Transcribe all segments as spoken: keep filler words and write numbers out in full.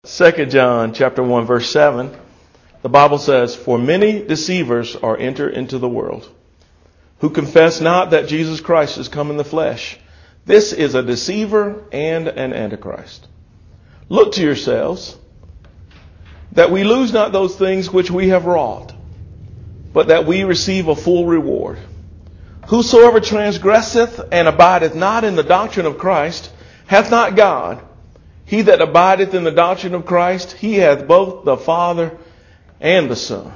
Second John chapter one, verse seven, the Bible says, "For many deceivers are entered into the world, who confess not that Jesus Christ is come in the flesh. This is a deceiver and an antichrist. Look to yourselves, that we lose not those things which we have wrought, but that we receive a full reward. Whosoever transgresseth and abideth not in the doctrine of Christ hath not God. He that abideth in the doctrine of Christ, he hath both the Father and the Son."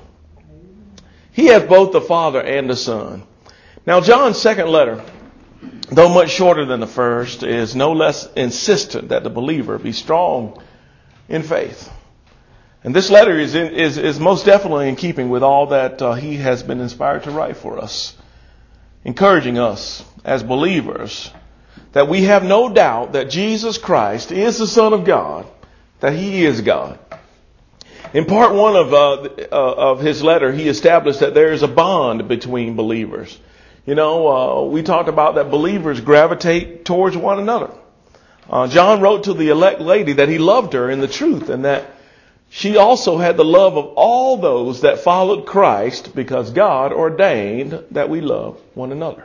He hath both the Father and the Son. Now, John's second letter, though much shorter than the first, is no less insistent that the believer be strong in faith. And this letter is in, is, is most definitely in keeping with all that uh, he has been inspired to write for us, encouraging us as believers that we have no doubt that Jesus Christ is the Son of God, that he is God. In part one of uh, uh, of his letter, he established that there is a bond between believers. You know, uh, we talked about that believers gravitate towards one another. Uh, John wrote to the elect lady that he loved her in the truth, and that she also had the love of all those that followed Christ, because God ordained that we love one another.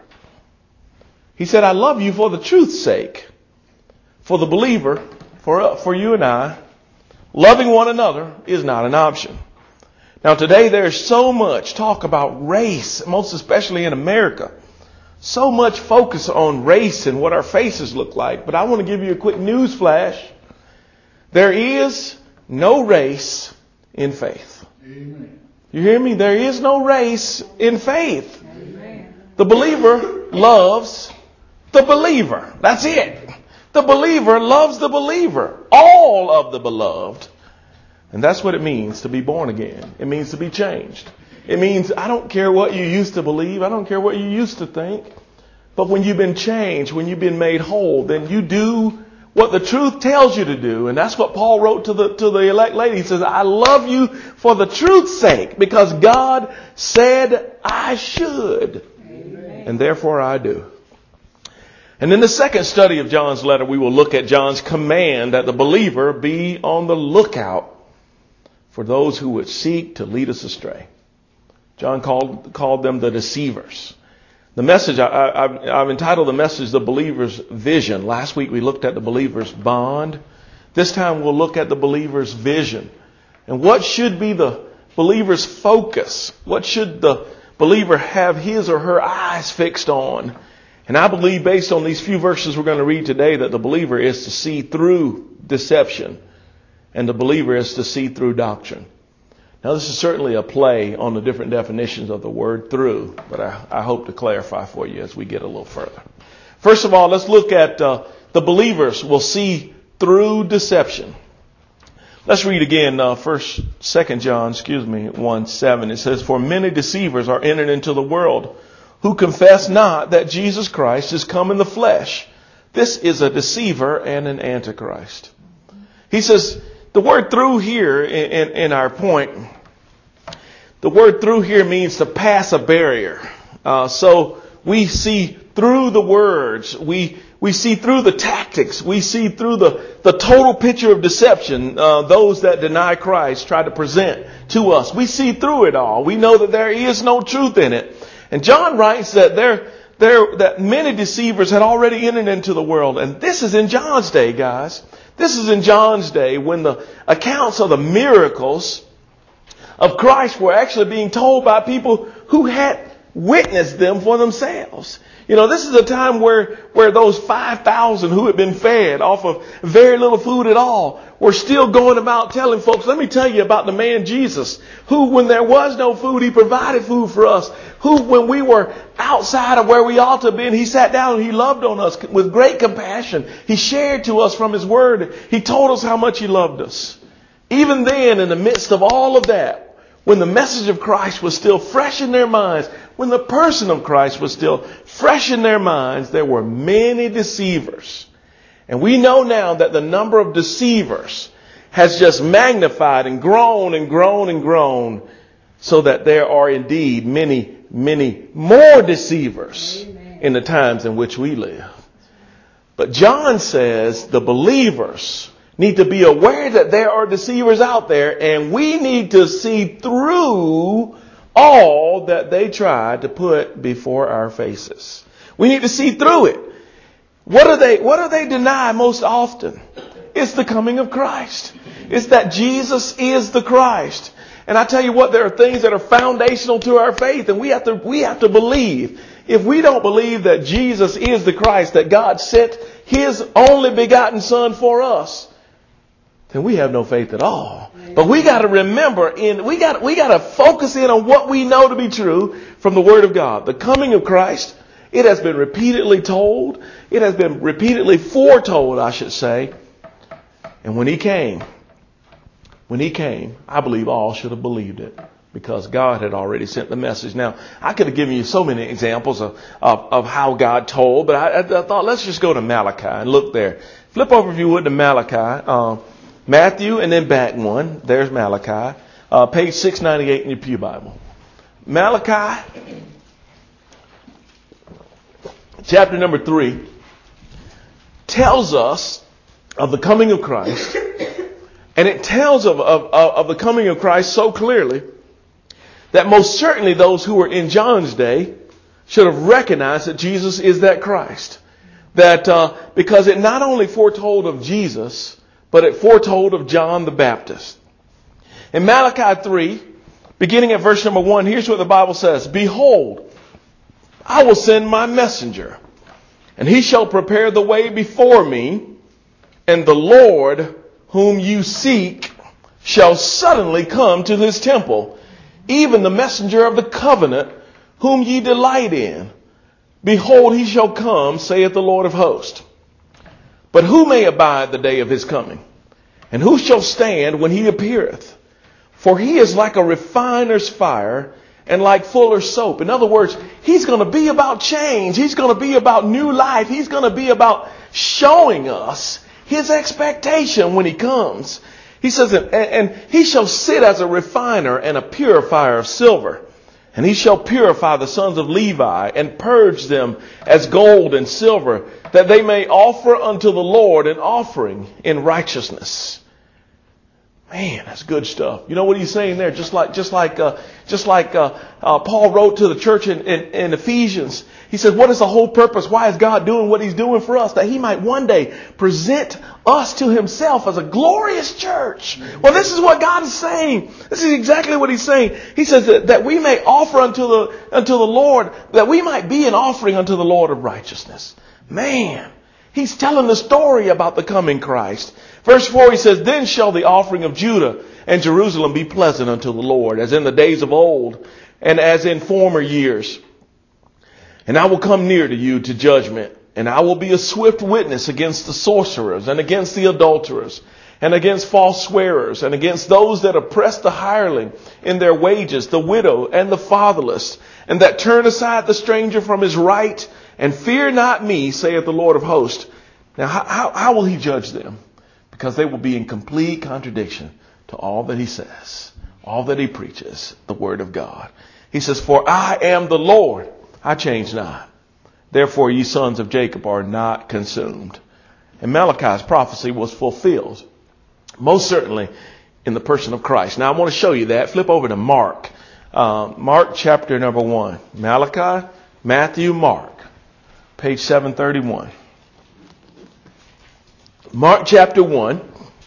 He said, "I love you for the truth's sake." For the believer, for, for you and I, loving one another is not an option. Now, today there's so much talk about race, most especially in America. So much focus on race and what our faces look like. But I want to give you a quick news flash. There is no race in faith. Amen. You hear me? There is no race in faith. Amen. The believer loves the believer. That's it. The believer loves the believer. All of the beloved. And that's what it means to be born again. It means to be changed. It means I don't care what you used to believe. I don't care what you used to think. But when you've been changed, when you've been made whole, then you do what the truth tells you to do. And that's what Paul wrote to the to the elect lady. He says, "I love you for the truth's sake, because God said I should. Amen. And therefore I do." And in the second study of John's letter, we will look at John's command that the believer be on the lookout for those who would seek to lead us astray. John called called them the deceivers. The message, I, I, I've, I've entitled the message, "The Believer's Vision." Last week we looked at the believer's bond. This time we'll look at the believer's vision. And what should be the believer's focus? What should the believer have his or her eyes fixed on? And I believe, based on these few verses we're going to read today, that the believer is to see through deception, and the believer is to see through doctrine. Now, this is certainly a play on the different definitions of the word "through," but I, I hope to clarify for you as we get a little further. First of all, let's look at uh, the believers will see through deception. Let's read again, uh, first, Second John, excuse me, one seven. It says, "For many deceivers are entered into the world, who confess not that Jesus Christ is come in the flesh. This is a deceiver and an antichrist." He says, the word "through" here in, in, in our point, the word "through" here means to pass a barrier. Uh, so we see through the words. We we see through the tactics. We see through the, the total picture of deception uh, those that deny Christ try to present to us. We see through it all. We know that there is no truth in it. And John writes that there, there, that many deceivers had already entered into the world. And this is in John's day, guys. This is in John's day, when the accounts of the miracles of Christ were actually being told by people who had witnessed them for themselves. You know, this is a time where, where those five thousand who had been fed off of very little food at all were still going about telling folks, "Let me tell you about the man Jesus, who, when there was no food, he provided food for us. Who, when we were outside of where we ought to have been, he sat down and he loved on us with great compassion. He shared to us from his word. He told us how much he loved us." Even then, in the midst of all of that, when the message of Christ was still fresh in their minds, when the person of Christ was still fresh in their minds, there were many deceivers. And we know now that the number of deceivers has just magnified and grown and grown and grown, so that there are indeed many, many more deceivers. Amen. In the times in which we live. But John says the believers need to be aware that there are deceivers out there, and we need to see through all that they try to put before our faces. We need to see through it. What do they, what do they deny most often? It's the coming of Christ. It's that Jesus is the Christ. And I tell you what, there are things that are foundational to our faith, and we have to, we have to believe. If we don't believe that Jesus is the Christ, that God sent His only begotten Son for us, then we have no faith at all. But we got to remember, in we got we got to focus in on what we know to be true from the Word of God. The coming of Christ, it has been repeatedly told. It has been repeatedly foretold, I should say. And when He came, when He came, I believe all should have believed it, because God had already sent the message. Now, I could have given you so many examples of, of, of how God told, but I, I thought let's just go to Malachi and look there. Flip over, if you would, to Malachi. Uh, Matthew and then back one. There's Malachi. Uh, page six ninety-eight in your Pew Bible. Malachi, chapter number three, tells us of the coming of Christ. And it tells of, of, of the coming of Christ so clearly that most certainly those who were in John's day should have recognized that Jesus is that Christ. That uh, because it not only foretold of Jesus, but it foretold of John the Baptist. In Malachi three, beginning at verse number one, here's what the Bible says. Behold, I will send my messenger, and he shall prepare the way before me, and the Lord whom you seek shall suddenly come to his temple, even the messenger of the covenant whom ye delight in. Behold, he shall come, saith the Lord of hosts. But who may abide the day of his coming? And who shall stand when he appeareth? For he is like a refiner's fire and like fuller's soap. In other words, he's going to be about change. He's going to be about new life. He's going to be about showing us his expectation when he comes. He says, and, and he shall sit as a refiner and a purifier of silver. And he shall purify the sons of Levi and purge them as gold and silver, that they may offer unto the Lord an offering in righteousness. Man, that's good stuff. You know what he's saying there? Just like, just like, uh, just like uh, uh, Paul wrote to the church in, in, in Ephesians. He says, what is the whole purpose? Why is God doing what he's doing for us? That he might one day present us to himself as a glorious church. Well, this is what God is saying. This is exactly what he's saying. He says that, that we may offer unto the, unto the Lord, that we might be an offering unto the Lord of righteousness. Man, he's telling the story about the coming Christ. Verse four, he says, then shall the offering of Judah and Jerusalem be pleasant unto the Lord, as in the days of old, and as in former years. And I will come near to you to judgment, and I will be a swift witness against the sorcerers, and against the adulterers, and against false swearers, and against those that oppress the hireling in their wages, the widow and the fatherless, and that turn aside the stranger from his right, and fear not me, saith the Lord of hosts. Now, how, how, how will he judge them? Because they will be in complete contradiction to all that he says, all that he preaches, the word of God. He says, for I am the Lord, I change not. Therefore, ye sons of Jacob are not consumed. And Malachi's prophecy was fulfilled, most certainly in the person of Christ. Now, I want to show you that. Flip over to Mark. Uh, Mark chapter number one. Malachi, Matthew, Mark. Page seven thirty-one. Mark chapter one.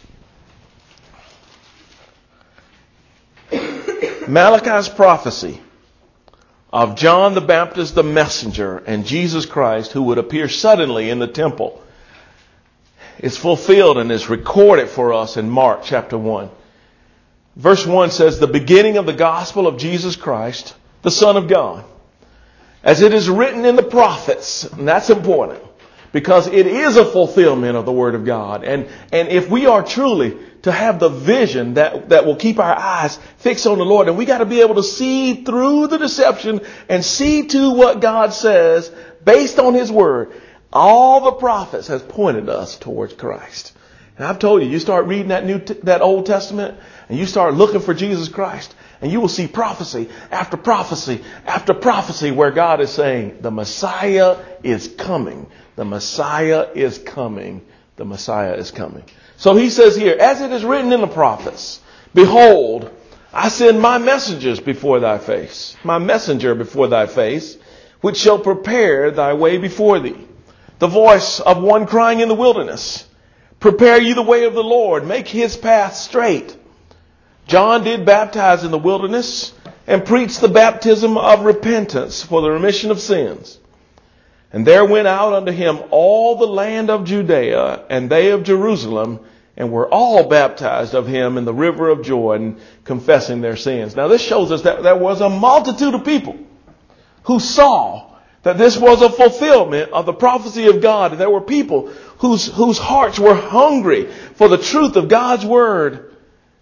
Malachi's prophecy of John the Baptist, the messenger, and Jesus Christ, who would appear suddenly in the temple, is fulfilled and is recorded for us in Mark chapter one. Verse one says, the beginning of the gospel of Jesus Christ, the Son of God, as it is written in the prophets. And that's important, because it is a fulfillment of the word of God. And, and if we are truly to have the vision that, that will keep our eyes fixed on the Lord, and we got to be able to see through the deception and see to what God says based on his word. All the prophets has pointed us towards Christ. And I've told you, you start reading that new, that Old Testament, and you start looking for Jesus Christ, and you will see prophecy after prophecy after prophecy where God is saying, the Messiah is coming. The Messiah is coming. The Messiah is coming. So he says here, as it is written in the prophets, behold, I send my messengers before thy face, my messenger before thy face, which shall prepare thy way before thee. The voice of one crying in the wilderness, prepare ye the way of the Lord, make his path straight. John did baptize in the wilderness and preached the baptism of repentance for the remission of sins. And there went out unto him all the land of Judea and they of Jerusalem, and were all baptized of him in the river of Jordan, confessing their sins. Now this shows us that there was a multitude of people who saw that this was a fulfillment of the prophecy of God. And there were people whose, whose hearts were hungry for the truth of God's word.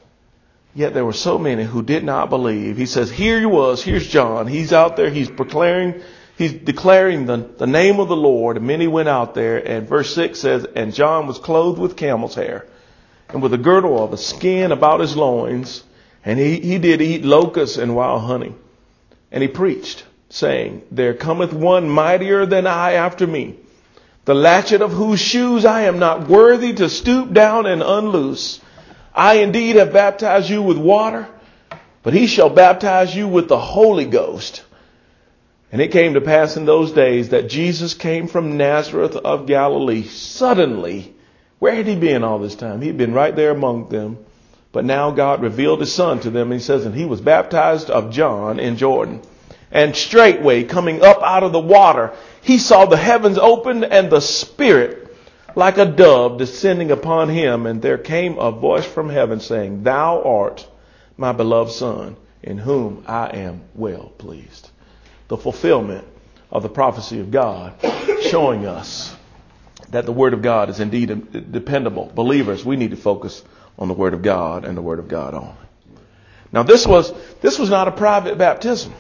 Yet there were so many who did not believe. He says, here he was, here's John. He's out there, he's declaring, he's declaring the, the name of the Lord. And many went out there. And verse six says, and John was clothed with camel's hair, and with a girdle of a skin about his loins. And he, he did eat locusts and wild honey. And he preached, saying, there cometh one mightier than I after me, the latchet of whose shoes I am not worthy to stoop down and unloose. I indeed have baptized you with water, but he shall baptize you with the Holy Ghost. And it came to pass in those days that Jesus came from Nazareth of Galilee suddenly. Where had he been all this time? He'd been right there among them. But now God revealed his son to them. And he says, and he was baptized of John in Jordan. And straightway coming up out of the water, he saw the heavens opened and the Spirit like a dove descending upon him. And there came a voice from heaven saying, thou art my beloved Son, in whom I am well pleased. The fulfillment of the prophecy of God, showing us that the Word of God is indeed dependable. Believers, we need to focus on the Word of God and the Word of God only. Now this was, this was not a private baptism,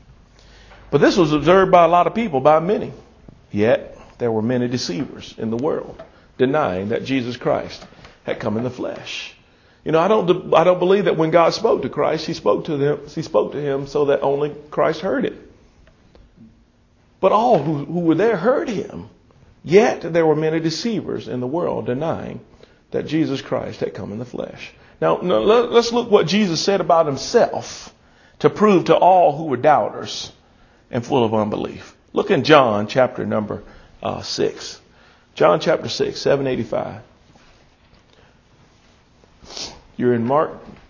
but this was observed by a lot of people, by many. Yet there were many deceivers in the world denying that Jesus Christ had come in the flesh. You know, I don't, I don't believe that when God spoke to Christ, he spoke to them, he spoke to him so that only Christ heard it. But all who, who were there heard him. Yet there were many deceivers in the world denying that Jesus Christ had come in the flesh. Now, now let's look what Jesus said about himself to prove to all who were doubters and full of unbelief. Look in John chapter number uh, six. John chapter six, seven eighty-five. You're in Mark.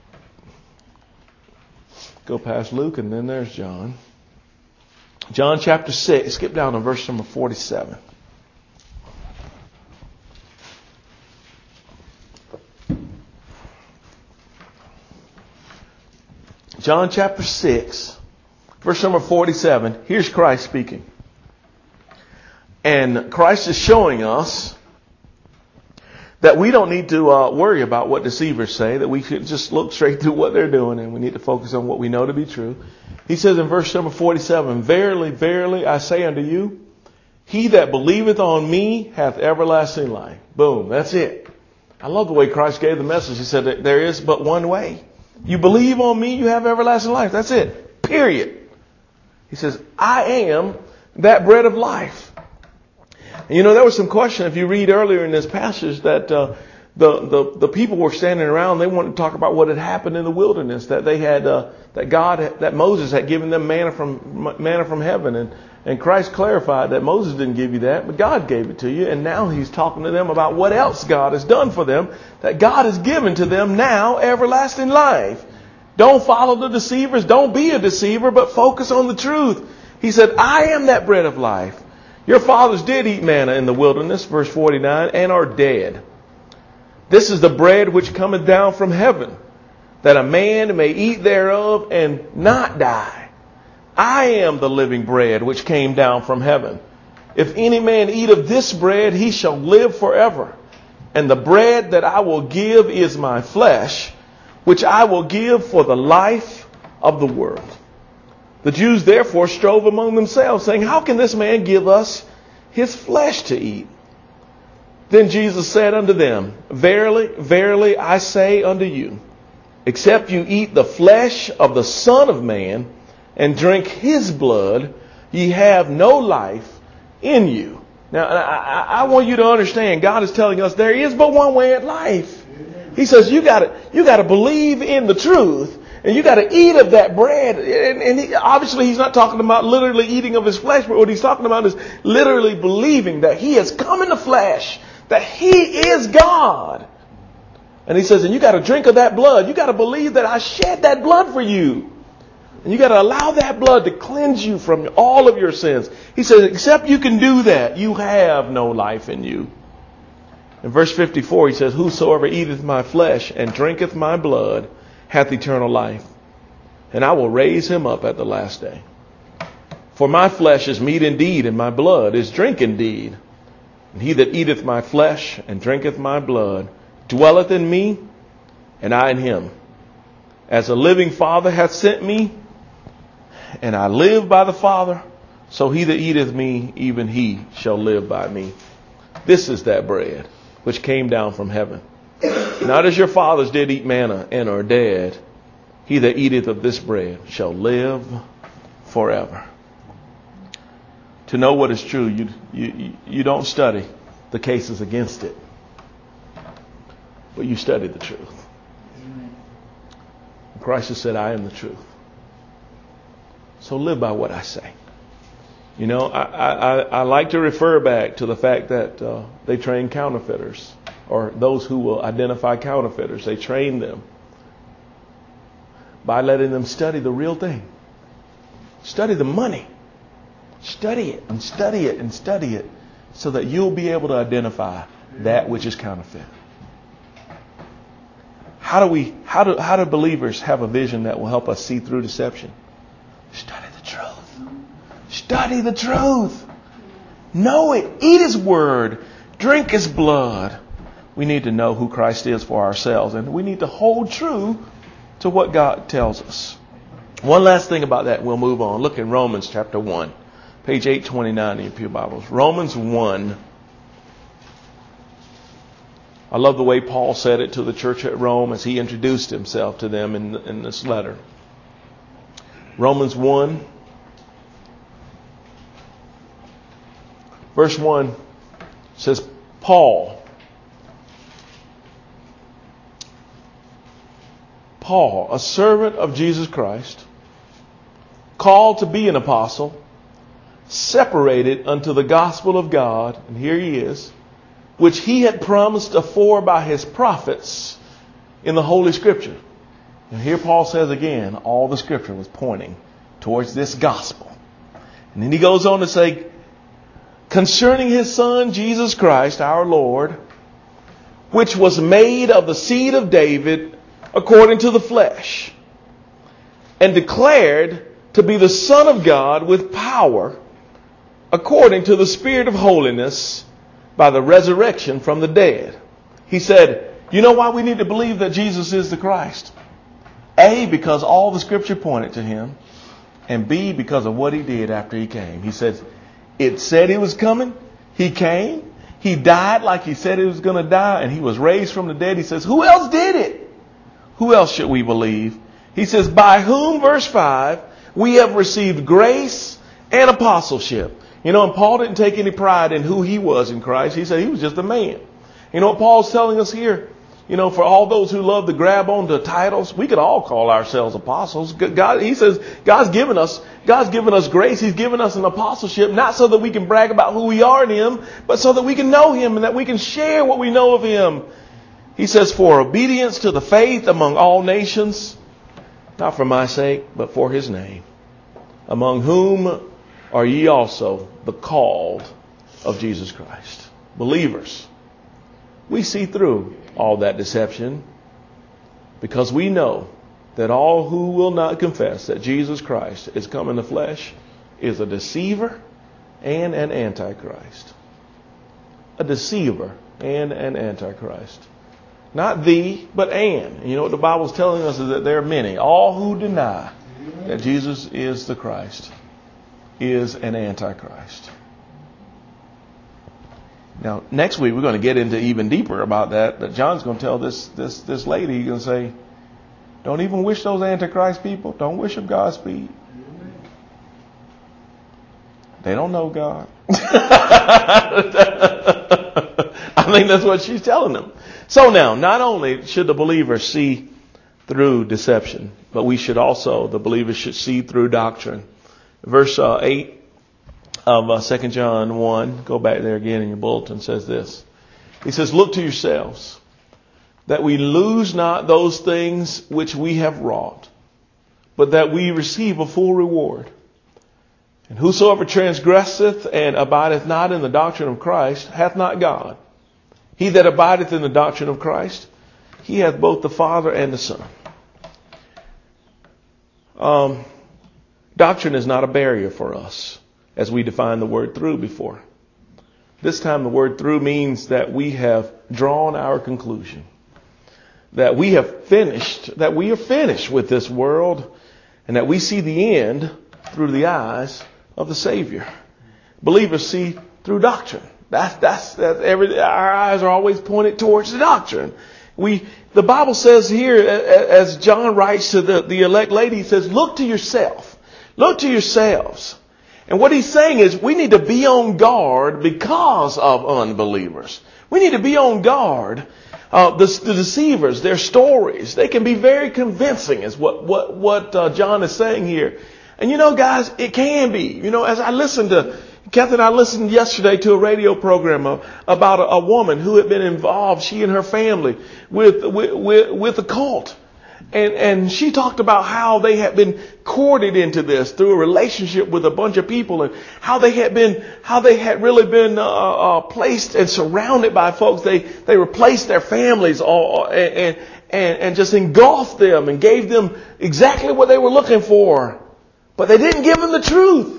Go past Luke and then there's John. John chapter six, skip down to verse number forty-seven. John chapter six, verse number forty-seven. Here's Christ speaking. And Christ is showing us that we don't need to uh, worry about what deceivers say, that we should just look straight through what they're doing, and we need to focus on what we know to be true. He says in verse number forty-seven, verily, verily, I say unto you, he that believeth on me hath everlasting life. Boom, that's it. I love the way Christ gave the message. He said that there is but one way. You believe on me, you have everlasting life. That's it. Period. He says, I am that bread of life. And you know, there was some question, if you read earlier in this passage, that uh, the, the the people were standing around. They wanted to talk about what had happened in the wilderness, that they had uh, that God, that Moses had given them manna from manna from heaven, and and Christ clarified that Moses didn't give you that, but God gave it to you. And now he's talking to them about what else God has done for them, that God has given to them now everlasting life. Don't follow the deceivers. Don't be a deceiver, but focus on the truth. He said, I am that bread of life. Your fathers did eat manna in the wilderness, verse forty-nine, and are dead. This is the bread which cometh down from heaven, that a man may eat thereof and not die. I am the living bread which came down from heaven. If any man eat of this bread, he shall live forever. And the bread that I will give is my flesh, which I will give for the life of the world. The Jews therefore strove among themselves, saying, how can this man give us his flesh to eat? Then Jesus said unto them, verily, verily, I say unto you, except you eat the flesh of the Son of Man and drink his blood, ye have no life in you. Now, I, I, I want you to understand, God is telling us there is but one way at life. He says, you gotta, you gotta believe in the truth, and you gotta eat of that bread. And, and he, obviously he's not talking about literally eating of his flesh, but what he's talking about is literally believing that he has come in the flesh, that he is God. And he says, and you gotta drink of that blood. You gotta believe that I shed that blood for you. And you gotta allow that blood to cleanse you from all of your sins. He says, except you can do that, you have no life in you. In verse fifty-four, he says, whosoever eateth my flesh and drinketh my blood hath eternal life, and I will raise him up at the last day. For my flesh is meat indeed, and my blood is drink indeed. And he that eateth my flesh and drinketh my blood dwelleth in me, and I in him. As a living Father hath sent me, and I live by the Father, so he that eateth me, even he shall live by me. This is that bread which came down from heaven, not as your fathers did eat manna and are dead. He that eateth of this bread shall live forever. To know what is true, you, you, you don't study the cases against it, but you study the truth. Christ has said, I am the truth. So live by what I say. You know, I, I, I like to refer back to the fact that uh, they train counterfeiters, or those who will identify counterfeiters. They train them by letting them study the real thing. Study the money. Study it and study it and study it so that you'll be able to identify that which is counterfeit. How do we, how do, how do believers have a vision that will help us see through deception? Study the truth. Study the truth. Know it. Eat his word. Drink his blood. We need to know who Christ is for ourselves, and we need to hold true to what God tells us. One last thing about that, we'll move on. Look in Romans chapter one, page eight twenty-nine in your pew Bibles. Romans one. I love the way Paul said it to the church at Rome as he introduced himself to them in, in this letter. Romans one, verse one says, Paul, Paul, a servant of Jesus Christ, called to be an apostle, separated unto the gospel of God, and here he is, which he had promised afore by his prophets in the Holy Scripture. And here Paul says again, all the Scripture was pointing towards this gospel. And then he goes on to say, concerning his Son, Jesus Christ, our Lord, which was made of the seed of David according to the flesh, and declared to be the Son of God with power, according to the Spirit of holiness, by the resurrection from the dead. He said, you know why we need to believe that Jesus is the Christ? A, because all the Scripture pointed to him. And B, because of what he did after he came. He said, it said he was coming. He came. He died like he said he was going to die. And he was raised from the dead. He says, who else did it? Who else should we believe? He says, by whom, verse five, we have received grace and apostleship. You know, and Paul didn't take any pride in who he was in Christ. He said he was just a man. You know what Paul's telling us here? You know, for all those who love to grab onto titles, we could all call ourselves apostles. God, he says, God's given us, God's given us grace. He's given us an apostleship, not so that we can brag about who we are in him, but so that we can know him and that we can share what we know of him. He says, for obedience to the faith among all nations, not for my sake, but for his name, among whom are ye also the called of Jesus Christ. Believers, we see through all that deception because we know that all who will not confess that Jesus Christ is come in the flesh is a deceiver and an antichrist. A deceiver and an antichrist. Not the, but and. And you know what the Bible's telling us is that there are many. All who deny that Jesus is the Christ is an antichrist. Now, next week we're going to get into even deeper about that. But John's going to tell this this this lady, he's going to say, don't even wish those antichrist people. Don't wish them Godspeed. They don't know God. I think that's what she's telling them. So now, not only should the believer see through deception, but we should also, the believer should see through doctrine. Verse uh, eight of uh, Second John one, go back there again in your bulletin, says this. He says, look to yourselves, that we lose not those things which we have wrought, but that we receive a full reward. And whosoever transgresseth and abideth not in the doctrine of Christ hath not God. He that abideth in the doctrine of Christ, he hath both the Father and the Son. Um, doctrine is not a barrier for us, as we defined the word through before. This time the word through means that we have drawn our conclusion. That we have finished, that we are finished with this world, and that we see the end through the eyes of the Savior. Believers see through doctrine. That's, that's, that's every, our eyes are always pointed towards the doctrine. We, the Bible says here, as John writes to the, the elect lady, he says, look to yourself. Look to yourselves. And what he's saying is we need to be on guard because of unbelievers. We need to be on guard. Uh, the, the deceivers, their stories, they can be very convincing is what, what, what uh, John is saying here. And you know, guys, it can be. You know, as I listened to, Kathy and I listened yesterday to a radio program uh, about a, a woman who had been involved, she and her family, with, with, with, with a cult. And, and she talked about how they had been courted into this through a relationship with a bunch of people, and how they had been, how they had really been uh, uh, placed and surrounded by folks. They, they replaced their families all, and, and, and just engulfed them and gave them exactly what they were looking for. But they didn't give them the truth.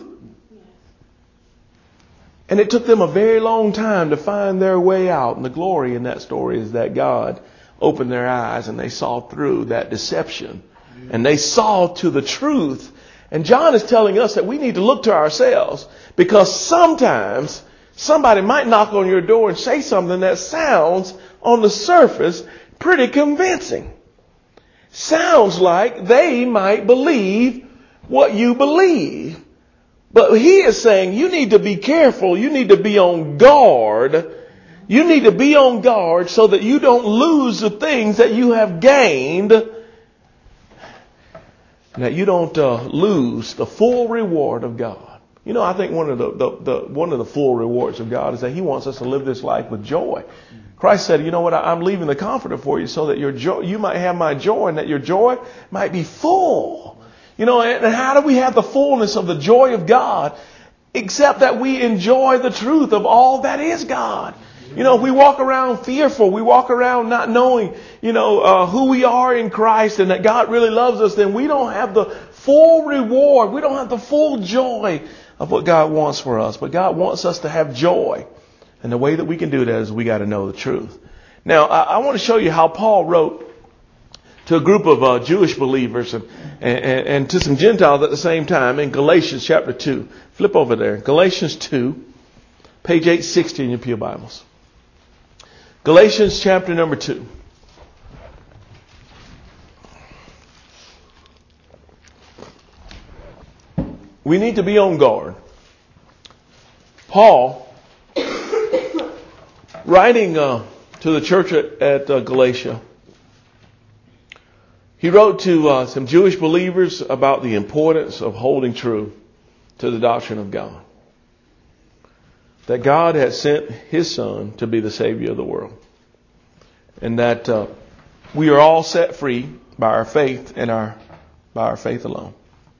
And it took them a very long time to find their way out. And the glory in that story is that God opened their eyes and they saw through that deception. And they saw to the truth. And John is telling us that we need to look to ourselves, because sometimes somebody might knock on your door and say something that sounds on the surface pretty convincing. Sounds like they might believe what you believe. But he is saying you need to be careful. You need to be on guard. You need to be on guard so that you don't lose the things that you have gained. And that you don't uh, lose the full reward of God. You know, I think one of the, the, the one of the full rewards of God is that he wants us to live this life with joy. Christ said, you know what, I'm leaving the Comforter for you so that your joy, you might have my joy, and that your joy might be full. You know, and how do we have the fullness of the joy of God except that we enjoy the truth of all that is God? You know, if we walk around fearful, we walk around not knowing, you know, uh, who we are in Christ and that God really loves us, then we don't have the full reward. We don't have the full joy of what God wants for us. But God wants us to have joy. And the way that we can do that is we got to know the truth. Now, I, I want to show you how Paul wrote to a group of uh, Jewish believers and, and, and to some Gentiles at the same time in Galatians chapter two. Flip over there. Galatians two, page eight sixty in your Pew Bibles. Galatians chapter number two. We need to be on guard. Paul, writing uh, to the church at, at uh, Galatia, he wrote to uh, some Jewish believers about the importance of holding true to the doctrine of God. That God had sent his Son to be the Savior of the world. And that uh, we are all set free by our faith and our by our faith alone.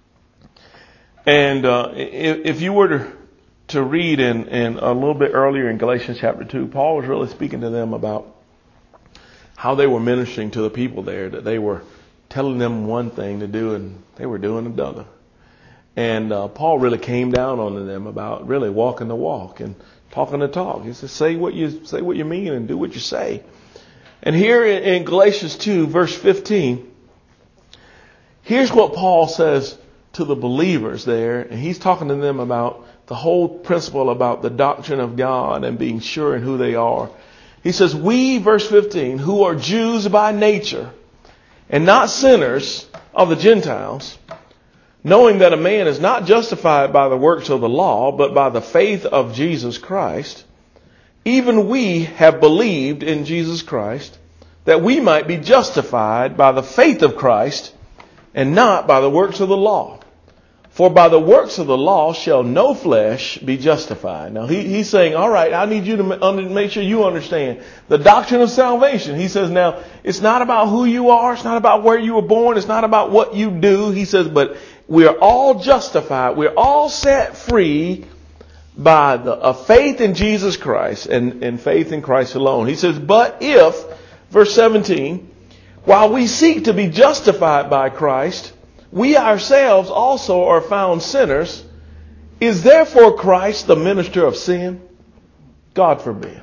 And uh, if, if you were to, to read in, in a little bit earlier in Galatians chapter two, Paul was really speaking to them about how they were ministering to the people there, that they were telling them one thing to do and they were doing another. And uh, Paul really came down on them about really walking the walk and talking the talk. He said, say what you say what you mean and do what you say. And here in, in Galatians two, verse fifteen, here's what Paul says to the believers there. And he's talking to them about the whole principle about the doctrine of God and being sure in who they are. He says, we, verse fifteen, who are Jews by nature and not sinners of the Gentiles, knowing that a man is not justified by the works of the law, but by the faith of Jesus Christ, even we have believed in Jesus Christ, that we might be justified by the faith of Christ and not by the works of the law. For by the works of the law shall no flesh be justified. Now he, he's saying, all right, I need you to make sure you understand the doctrine of salvation. He says, now, it's not about who you are. It's not about where you were born. It's not about what you do. He says, but we are all justified. We're all set free by the a faith in Jesus Christ and, and faith in Christ alone. He says, but if, verse seventeen, while we seek to be justified by Christ, we ourselves also are found sinners, is therefore Christ the minister of sin? God forbid.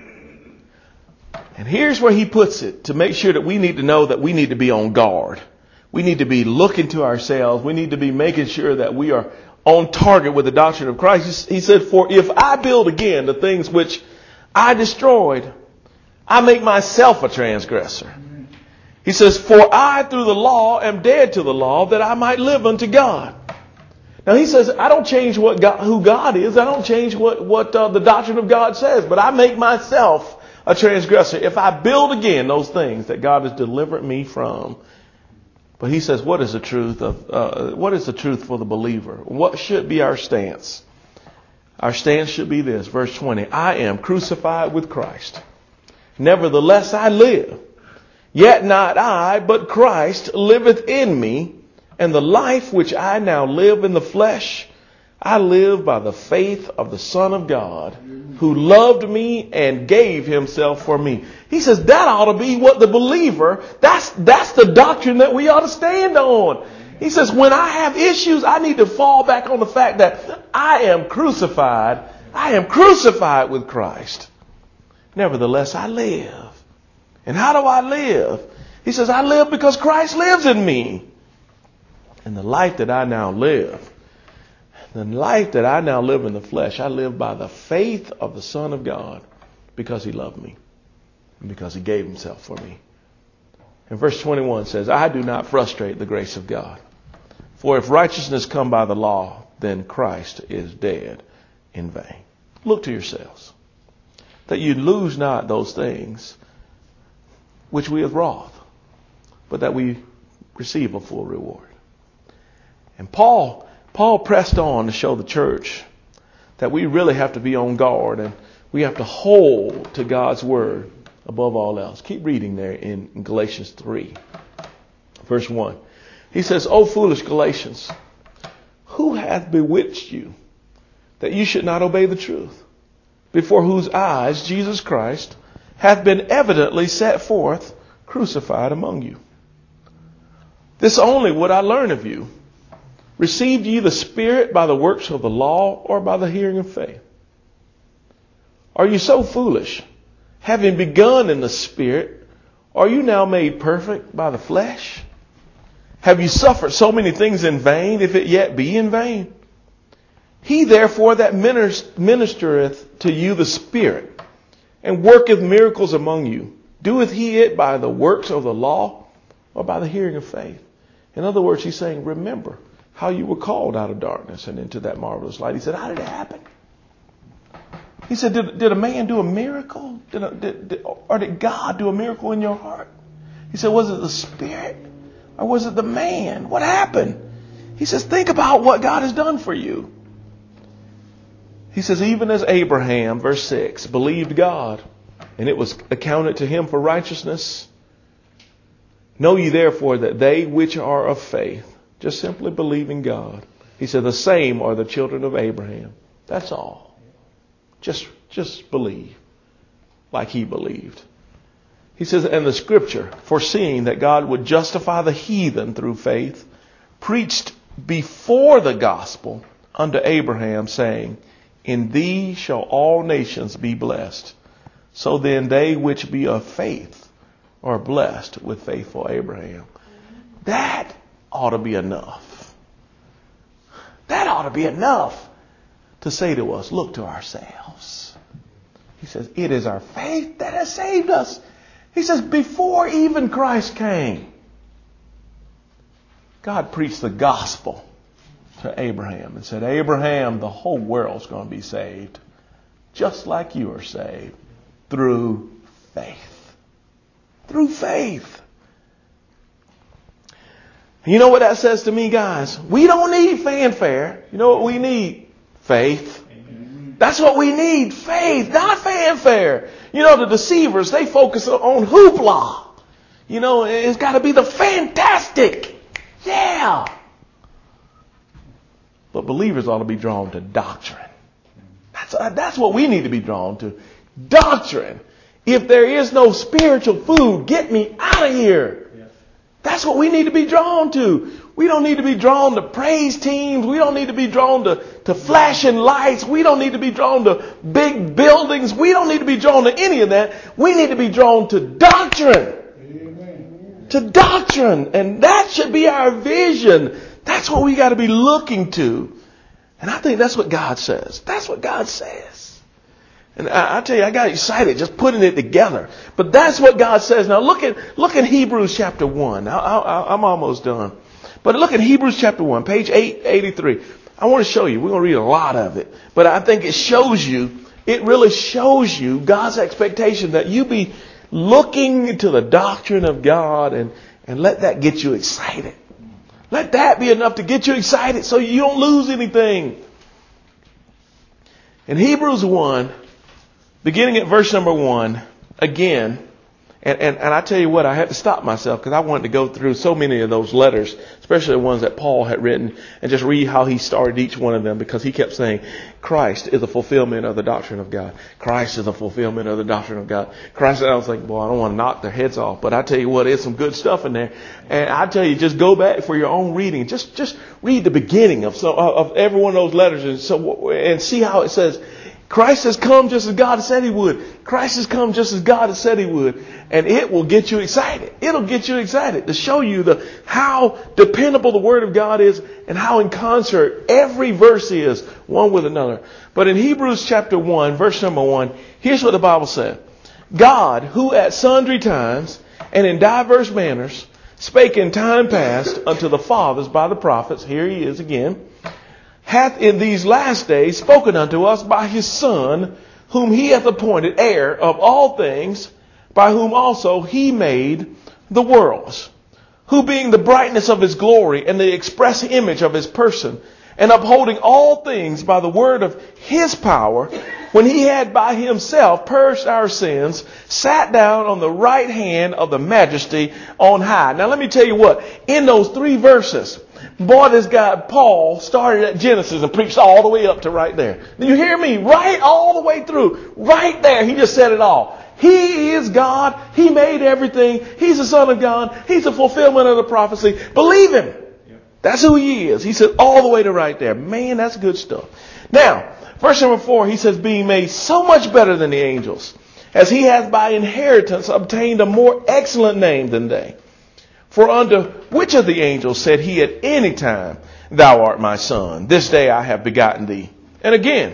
And here's where he puts it to make sure that we need to know that we need to be on guard. We need to be looking to ourselves. We need to be making sure that we are on target with the doctrine of Christ. He said, for if I build again the things which I destroyed, I make myself a transgressor. He says, for I through the law am dead to the law, that I might live unto God. Now he says, I don't change what God, who God is. I don't change what, what uh, the doctrine of God says, but I make myself a transgressor. If I build again those things that God has delivered me from. But he says, what is the truth of, uh, what is the truth for the believer? What should be our stance? Our stance should be this, verse twenty, I am crucified with Christ. Nevertheless I live. Yet not I, but Christ liveth in me, and the life which I now live in the flesh, I live by the faith of the Son of God, who loved me and gave himself for me. He says that ought to be what the believer, that's, that's the doctrine that we ought to stand on. He says when I have issues, I need to fall back on the fact that I am crucified. I am crucified with Christ. Nevertheless, I live. And how do I live? He says, I live because Christ lives in me. And the life that I now live, the life that I now live in the flesh, I live by the faith of the Son of God because he loved me and because he gave himself for me. And verse twenty-one says, I do not frustrate the grace of God. For if righteousness come by the law, then Christ is dead in vain. Look to yourselves, that you lose not those things which we have wrought, but that we receive a full reward. And Paul, Paul pressed on to show the church that we really have to be on guard and we have to hold to God's word above all else. Keep reading there in Galatians three, verse one. He says, O foolish Galatians, who hath bewitched you that you should not obey the truth, before whose eyes Jesus Christ hath been evidently set forth, crucified among you? This only would I learn of you. Received ye the Spirit by the works of the law, or by the hearing of faith? Are you so foolish? Having begun in the Spirit, are you now made perfect by the flesh? Have you suffered so many things in vain, if it yet be in vain? He therefore that ministereth to you the Spirit, and worketh miracles among you, doeth he it by the works of the law, or by the hearing of faith? In other words, he's saying, remember how you were called out of darkness and into that marvelous light. He said, how did it happen? He said, did, did a man do a miracle? Did, a, did, did or did God do a miracle in your heart? He said, was it the Spirit or was it the man? What happened? He says, think about what God has done for you. He says, even as Abraham, verse six, believed God, and it was accounted to him for righteousness. Know ye therefore that they which are of faith, just simply believing God, he said, the same are the children of Abraham. That's all. Just, just believe like he believed. He says, and the scripture, foreseeing that God would justify the heathen through faith, preached before the gospel unto Abraham, saying, in thee shall all nations be blessed. So then they which be of faith are blessed with faithful Abraham. That ought to be enough. That ought to be enough to say to us, look to ourselves. He says, it is our faith that has saved us. He says, before even Christ came, God preached the gospel to Abraham and said, Abraham, the whole world's going to be saved. just like you are saved, through faith. Through faith. You know what that says to me, guys? We don't need fanfare. You know what we need? Faith. Amen. That's what we need. Faith, not fanfare. You know, the deceivers, they focus on hoopla. You know, it's got to be the fantastic. Yeah. But believers ought to be drawn to doctrine. That's, uh, that's what we need to be drawn to. Doctrine. If there is no spiritual food, get me out of here. That's what we need to be drawn to. We don't need to be drawn to praise teams. We don't need to be drawn to, to flashing lights. We don't need to be drawn to big buildings. We don't need to be drawn to any of that. We need to be drawn to doctrine. Amen. To doctrine. And that should be our vision. That's what we got to be looking to. And I think that's what God says. That's what God says. And I, I tell you, I got excited just putting it together. But that's what God says. Now look at look at Hebrews chapter one. I, I, I'm almost done. But look at Hebrews chapter one, page eight eighty-three. I want to show you. We're going to read a lot of it. But I think it shows you, it really shows you God's expectation that you be looking into the doctrine of God and, and let that get you excited. Let that be enough to get you excited so you don't lose anything. In Hebrews one, beginning at verse number one, again, and, and, and I tell you what, I had to stop myself because I wanted to go through so many of those letters, especially the ones that Paul had written, and just read how he started each one of them, because he kept saying, Christ is a fulfillment of the doctrine of God. Christ is a fulfillment of the doctrine of God. Christ, and I was like, boy, I don't want to knock their heads off, but I tell you what, there's some good stuff in there. And I tell you, just go back for your own reading. Just, just read the beginning of so, of every one of those letters and so, and see how it says, Christ has come just as God said he would. Christ has come just as God has said he would. And it will get you excited. It'll get you excited to show you the how dependable the Word of God is and how in concert every verse is one with another. But in Hebrews chapter one, verse number one, here's what the Bible said. God, who at sundry times and in diverse manners spake in time past unto the fathers by the prophets, here he is again, hath in these last days spoken unto us by his Son, whom he hath appointed heir of all things, by whom also he made the worlds, who being the brightness of his glory and the express image of his person, and upholding all things by the word of his power, when he had by himself purged our sins, sat down on the right hand of the majesty on high. Now let me tell you what, in those three verses, boy, this guy Paul started at Genesis and preached all the way up to right there. Do you hear me? Right all the way through. Right there. He just said it all. He is God. He made everything. He's the Son of God. He's the fulfillment of the prophecy. Believe him. That's who he is. He said all the way to right there. Man, that's good stuff. Now, verse number four, he says, being made so much better than the angels, as he hath by inheritance obtained a more excellent name than they. For unto which of the angels said he at any time, thou art my son, this day I have begotten thee? And again,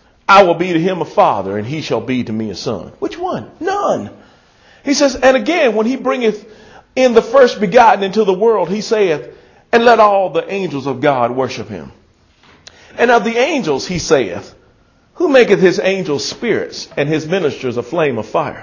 I will be to him a father, and he shall be to me a son. Which one? None. He says, and again, when he bringeth in the first begotten into the world, he saith, and let all the angels of God worship him. And of the angels he saith, who maketh his angels spirits, and his ministers a flame of fire?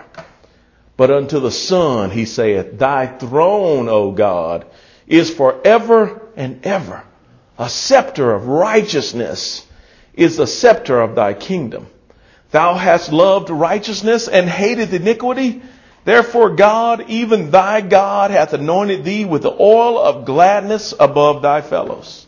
But unto the Son he saith, thy throne, O God, is forever and ever. A scepter of righteousness is the scepter of thy kingdom. Thou hast loved righteousness and hated iniquity. Therefore God, even thy God, hath anointed thee with the oil of gladness above thy fellows.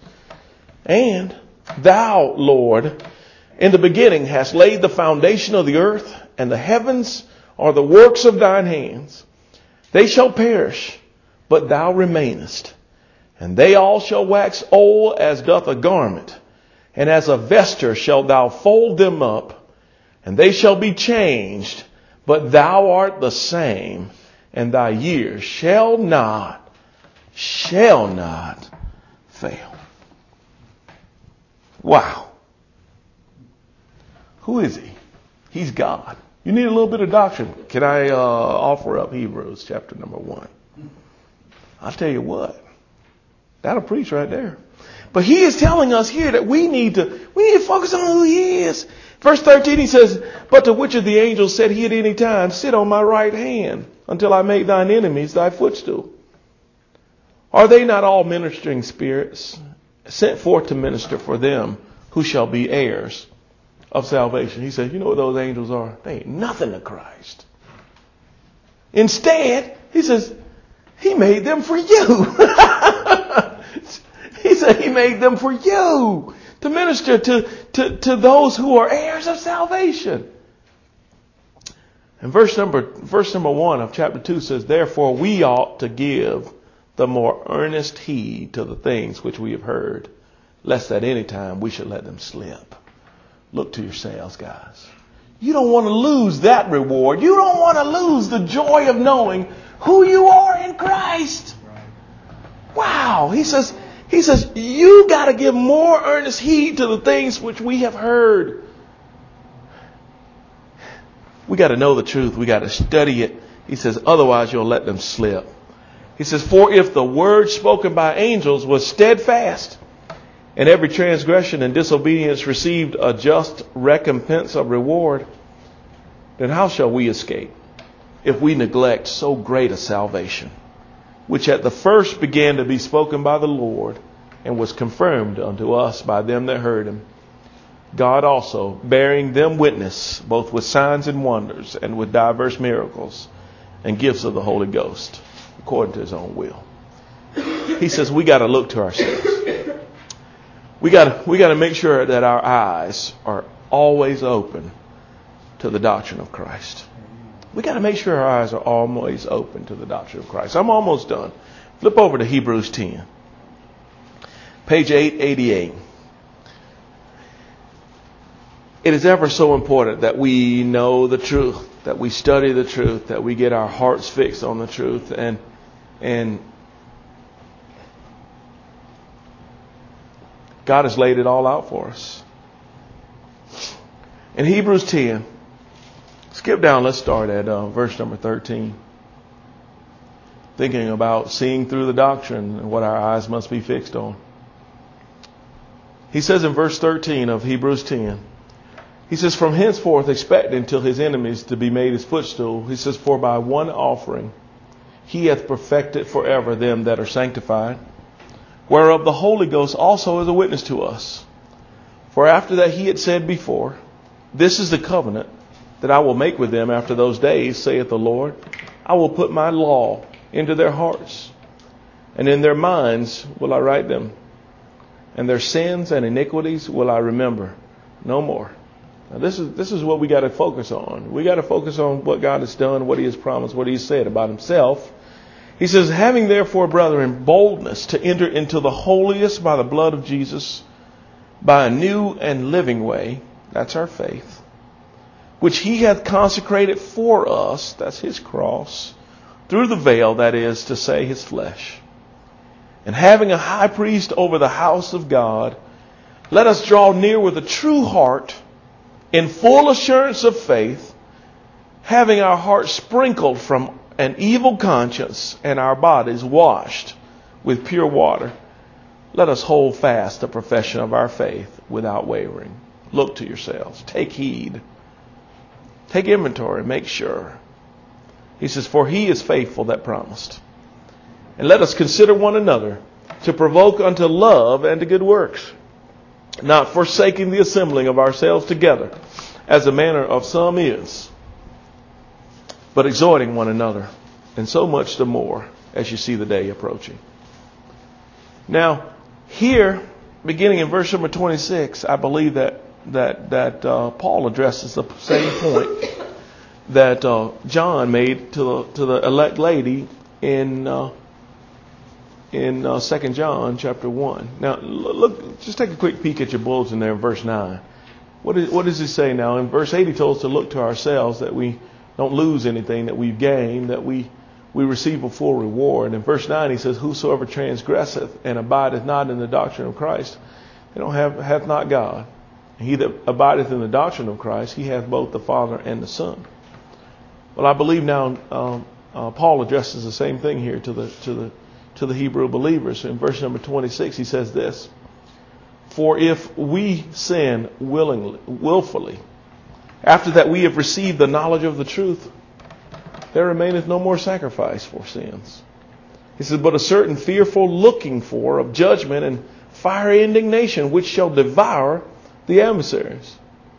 And thou, Lord, in the beginning hast laid the foundation of the earth, and the heavens are the works of thine hands. They shall perish, but thou remainest. And they all shall wax old as doth a garment. And as a vesture shalt thou fold them up. And they shall be changed, but thou art the same. And thy years shall not, shall not fail. Wow. Who is he? He's God. You need a little bit of doctrine. Can I uh, offer up Hebrews chapter number one? I'll tell you what. That'll preach right there. But he is telling us here that we need to we need to focus on who he is. Verse thirteen, he says, but to which of the angels said he at any time, sit on my right hand until I make thine enemies thy footstool? Are they not all ministering spirits sent forth to minister for them who shall be heirs of salvation? He said, you know what those angels are? They ain't nothing to Christ. Instead, he says, he made them for you. He said he made them for you to minister to, to, to those who are heirs of salvation. And verse number, verse number one of chapter two says, therefore we ought to give the more earnest heed to the things which we have heard, lest at any time we should let them slip. Look to yourselves, guys. You don't want to lose that reward. You don't want to lose the joy of knowing who you are in Christ. Wow. He says, he says, you got to give more earnest heed to the things which we have heard. We got to know the truth. We got to study it. He says, otherwise you'll let them slip. He says, for if the word spoken by angels was steadfast, and every transgression and disobedience received a just recompense of reward, then how shall we escape if we neglect so great a salvation, which at the first began to be spoken by the Lord and was confirmed unto us by them that heard him? God also, bearing them witness, both with signs and wonders and with diverse miracles and gifts of the Holy Ghost, according to his own will. He says we got to look to ourselves. We got we got to make sure that our eyes are always open to the doctrine of Christ. We got to make sure our eyes are always open to the doctrine of Christ. I'm almost done. Flip over to Hebrews ten. Page eight eighty-eight. It is ever so important that we know the truth, that we study the truth, that we get our hearts fixed on the truth, and and God has laid it all out for us. In Hebrews ten, skip down, let's start at uh, verse number thirteen. Thinking about seeing through the doctrine and what our eyes must be fixed on. He says in verse thirteen of Hebrews ten, he says, from henceforth expect until his enemies to be made his footstool. He says, for by one offering he hath perfected forever them that are sanctified, whereof the Holy Ghost also is a witness to us. For after that he had said before, this is the covenant that I will make with them after those days, saith the Lord. I will put my law into their hearts, and in their minds will I write them, and their sins and iniquities will I remember no more. Now this is this is what we got to focus on. We got to focus on what God has done, what he has promised, what he has said about himself. He says, having therefore, brethren, boldness to enter into the holiest by the blood of Jesus, by a new and living way, that's our faith, which he hath consecrated for us, that's his cross, through the veil, that is to say, his flesh. And having a high priest over the house of God, let us draw near with a true heart, in full assurance of faith, having our hearts sprinkled from an evil conscience and our bodies washed with pure water. Let us hold fast the profession of our faith without wavering. Look to yourselves. Take heed. Take inventory. Make sure. He says, for he is faithful that promised. And let us consider one another to provoke unto love and to good works, not forsaking the assembling of ourselves together, as the manner of some is, but exhorting one another, and so much the more as you see the day approaching. Now, here, beginning in verse number twenty-six, I believe that that that uh, Paul addresses the same point that uh, John made to the to the elect lady in uh, in uh, Second John chapter one. Now, look, just take a quick peek at your bulletin there in verse nine. What is what does he say now? In verse eight, he told us to look to ourselves, that we don't lose anything that we've gained, that we we receive a full reward. And in verse nine, he says, whosoever transgresseth and abideth not in the doctrine of Christ, they don't have hath not God. And he that abideth in the doctrine of Christ, he hath both the Father and the Son. Well, I believe now um, uh, Paul addresses the same thing here to the to the to the Hebrew believers. In verse number twenty-six, he says this: for if we sin willingly, willfully, After that we have received the knowledge of the truth, there remaineth no more sacrifice for sins. He says, but a certain fearful looking for of judgment and fiery indignation, which shall devour the adversaries.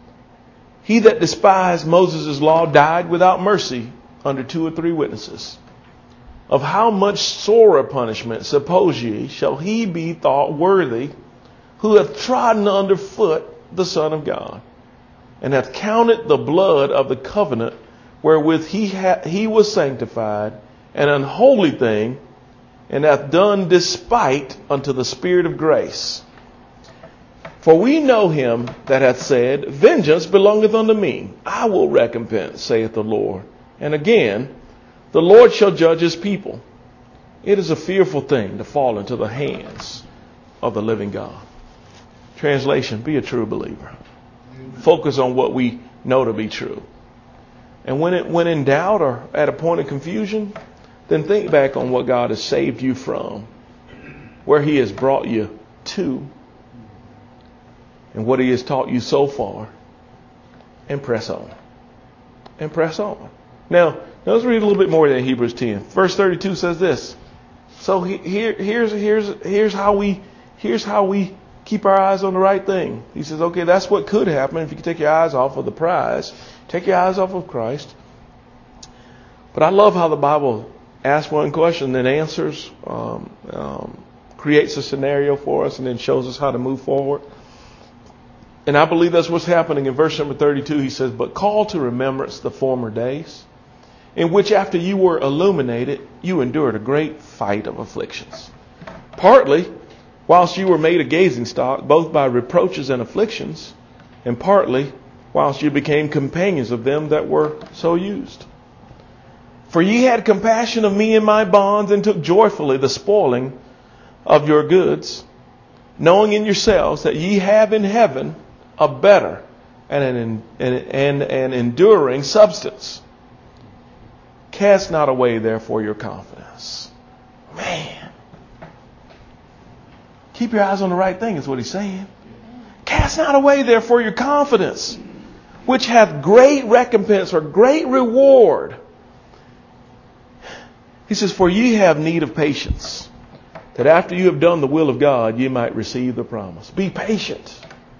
He that despised Moses' law died without mercy under two or three witnesses. Of how much sorer punishment, suppose ye, shall he be thought worthy, who hath trodden under foot the Son of God, and hath counted the blood of the covenant wherewith he ha- he was sanctified an unholy thing, and hath done despite unto the Spirit of grace. For we know him that hath said, vengeance belongeth unto me, I will recompense, saith the Lord. And again, the Lord shall judge his people. It is a fearful thing to fall into the hands of the living God. Translation, be a true believer. Focus on what we know to be true. And when it when in doubt or at a point of confusion, then think back on what God has saved you from, where he has brought you to, and what he has taught you so far, and press on. And press on. Now, let's read a little bit more than Hebrews ten. Verse thirty-two says this. So he, here, here's here's here's how we here's how we keep our eyes on the right thing. He says, okay, that's what could happen if you can take your eyes off of the prize, take your eyes off of Christ. But I love how the Bible asks one question, then answers, um, um, creates a scenario for us, and then shows us how to move forward. And I believe that's what's happening in verse number thirty-two. He says, but call to remembrance the former days, in which after you were illuminated, you endured a great fight of afflictions. Partly, whilst you were made a gazing stock, both by reproaches and afflictions, and partly, whilst you became companions of them that were so used. For ye had compassion of me in my bonds, and took joyfully the spoiling of your goods, knowing in yourselves that ye have in heaven a better and an, and, and an enduring substance. Cast not away, therefore, your confidence. Man. Keep your eyes on the right thing is what he's saying. Cast not away, therefore, your confidence, which hath great recompense or great reward. He says, for ye have need of patience, that after you have done the will of God, ye might receive the promise. Be patient.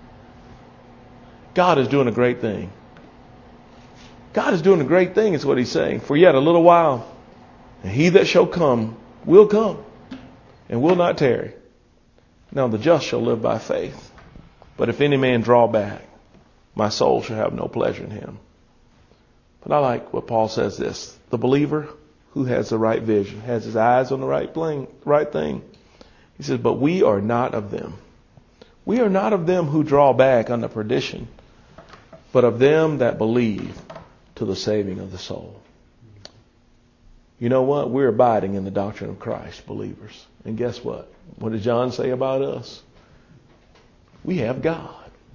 God is doing a great thing. God is doing a great thing is what he's saying. For yet a little while, and he that shall come will come, and will not tarry. Now the just shall live by faith. But if any man draw back, my soul shall have no pleasure in him. But I like what Paul says this. The believer who has the right vision, has his eyes on the right thing, right thing. He says, but we are not of them. We are not of them who draw back unto perdition, but of them that believe to the saving of the soul. You know what? We're abiding in the doctrine of Christ, believers. And guess what? What did John say about us? We have God.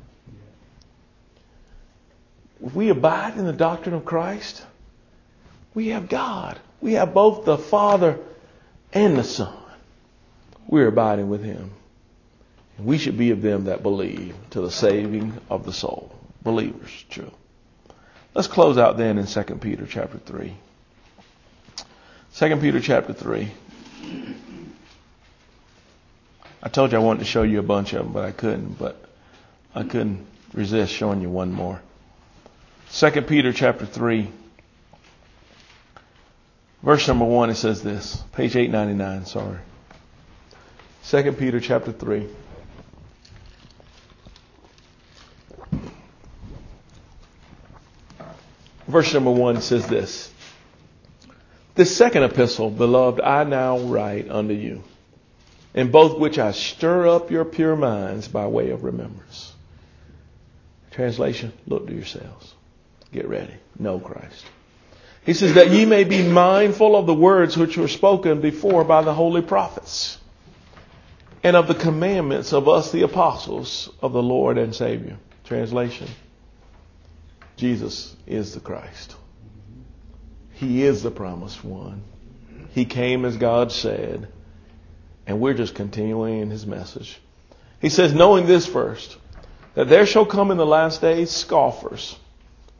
If we abide in the doctrine of Christ, we have God. We have both the Father and the Son. We're abiding with him. And we should be of them that believe to the saving of the soul. Believers, true. Let's close out then in Second Peter chapter three. Second Peter chapter three. I told you I wanted to show you a bunch of them, but I couldn't. But I couldn't resist showing you one more. Second Peter chapter three. Verse number one, it says this. Page eight ninety-nine, sorry. Second Peter chapter three. Verse number one says this. This second epistle, beloved, I now write unto you, in both which I stir up your pure minds by way of remembrance. Translation, look to yourselves. Get ready. Know Christ. He says that ye may be mindful of the words which were spoken before by the holy prophets, and of the commandments of us, the apostles of the Lord and Savior. Translation, Jesus is the Christ. He is the promised one. He came as God said, and we're just continuing in his message. He says, knowing this first, that there shall come in the last days scoffers,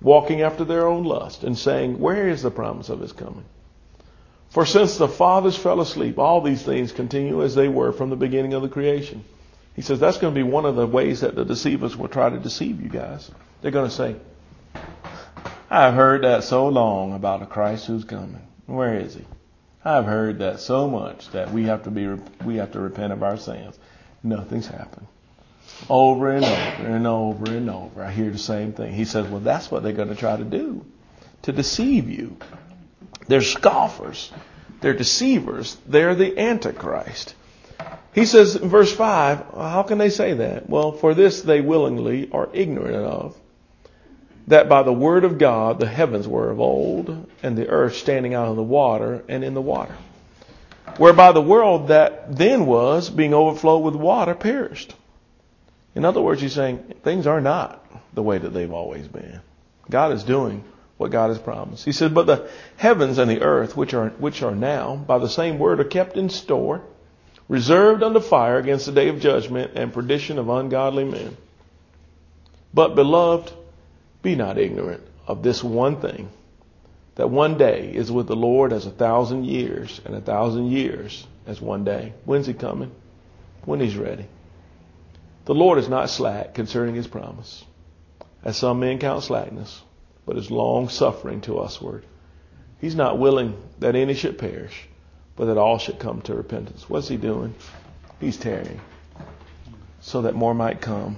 walking after their own lust, and saying, where is the promise of his coming? For since the fathers fell asleep, all these things continue as they were from the beginning of the creation. He says that's going to be one of the ways that the deceivers will try to deceive you guys. They're going to say, I've heard that so long about a Christ who's coming. Where is he? I've heard that so much that we have to be we have to repent of our sins. Nothing's happened. Over and over and over and over. I hear the same thing. He says, well, that's what they're going to try to do, to deceive you. They're scoffers. They're deceivers. They're the Antichrist. He says in verse five, how can they say that? Well, for this they willingly are ignorant of, that by the word of God the heavens were of old, and the earth standing out of the water and in the water, whereby the world that then was, being overflowed with water, perished. In other words, he's saying things are not the way that they've always been. God is doing what God has promised. He said, but the heavens and the earth, which are which are now, by the same word, are kept in store, reserved unto fire against the day of judgment and perdition of ungodly men. But, beloved, be not ignorant of this one thing, that one day is with the Lord as a thousand years, and a thousand years as one day. When's he coming? When he's ready. The Lord is not slack concerning his promise, as some men count slackness, but is long suffering to usward. He's not willing that any should perish, but that all should come to repentance. What's he doing? He's tarrying so that more might come.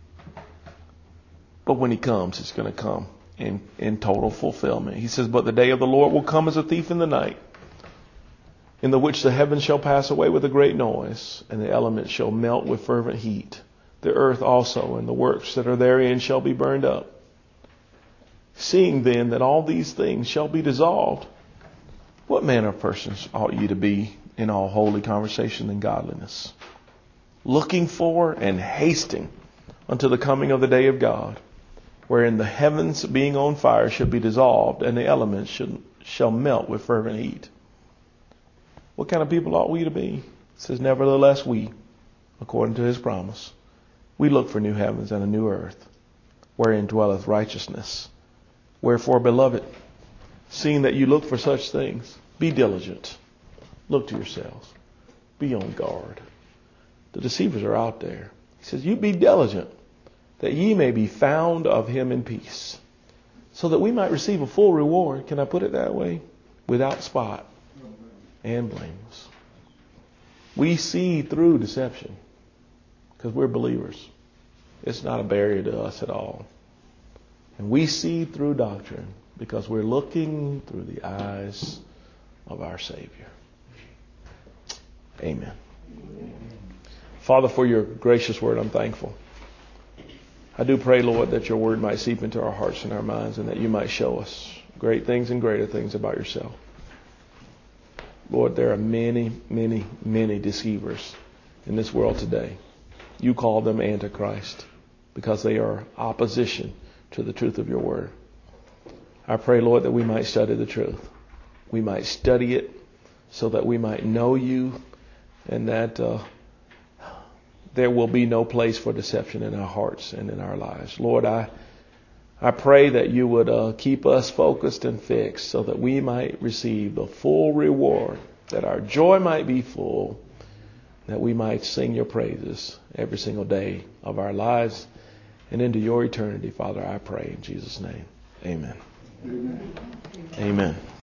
But when he comes, it's going to come in, in total fulfillment. He says, but the day of the Lord will come as a thief in the night, in the which the heavens shall pass away with a great noise, and the elements shall melt with fervent heat. The earth also and the works that are therein shall be burned up. Seeing then that all these things shall be dissolved, what manner of persons ought ye to be in all holy conversation and godliness, looking for and hasting unto the coming of the day of God, wherein the heavens being on fire shall be dissolved, and the elements should, shall melt with fervent heat. What kind of people ought we to be? It says, nevertheless we, according to his promise, we look for new heavens and a new earth, wherein dwelleth righteousness. Wherefore, beloved, seeing that you look for such things, be diligent. Look to yourselves. Be on guard. The deceivers are out there. He says, you be diligent, that ye may be found of him in peace, so that we might receive a full reward. Can I put it that way? Without spot and blameless. We see through deception because we're believers. It's not a barrier to us at all. And we see through doctrine because we're looking through the eyes of our Savior. Amen. Father, for your gracious word, I'm thankful. I do pray, Lord, that your word might seep into our hearts and our minds, and that you might show us great things and greater things about yourself. Lord, there are many, many, many deceivers in this world today. You call them Antichrist because they are opposition to the truth of your word. I pray, Lord, that we might study the truth. We might study it so that we might know you, and that uh, there will be no place for deception in our hearts and in our lives. Lord, I I pray that you would uh, keep us focused and fixed so that we might receive the full reward, that our joy might be full, that we might sing your praises every single day of our lives and into your eternity. Father, I pray in Jesus' name. Amen. Amen. Amen.